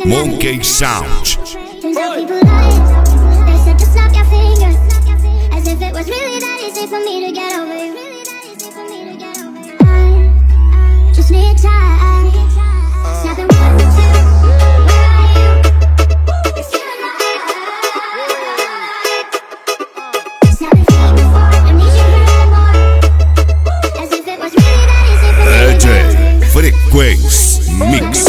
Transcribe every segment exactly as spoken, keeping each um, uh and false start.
Monkey Sound. Turns out people lied. They said to snap your fingers, as if it was really that easy for me to get over you. I just need time. Snapping one, two, where are you? It's you and I. Snapping three, four, don't need you here anymore. As if it was really that easy for me to get over you. Frequência Mix.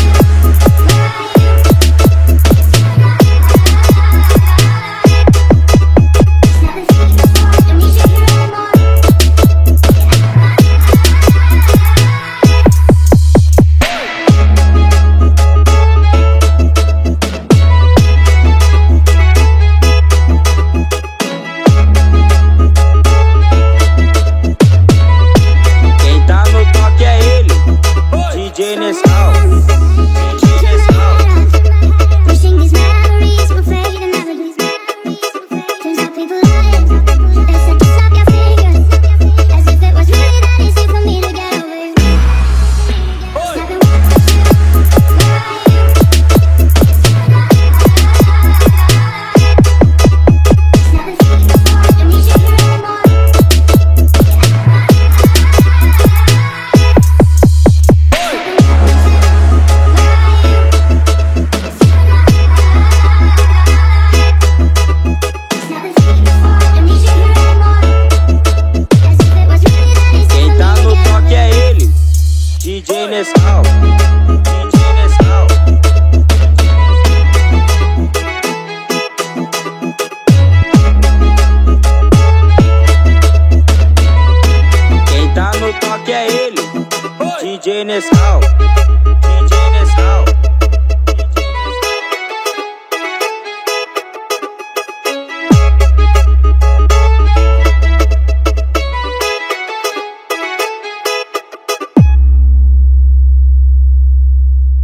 D J Nescau, D J Nescau. Quem tá no toque é ele, D J Nescau.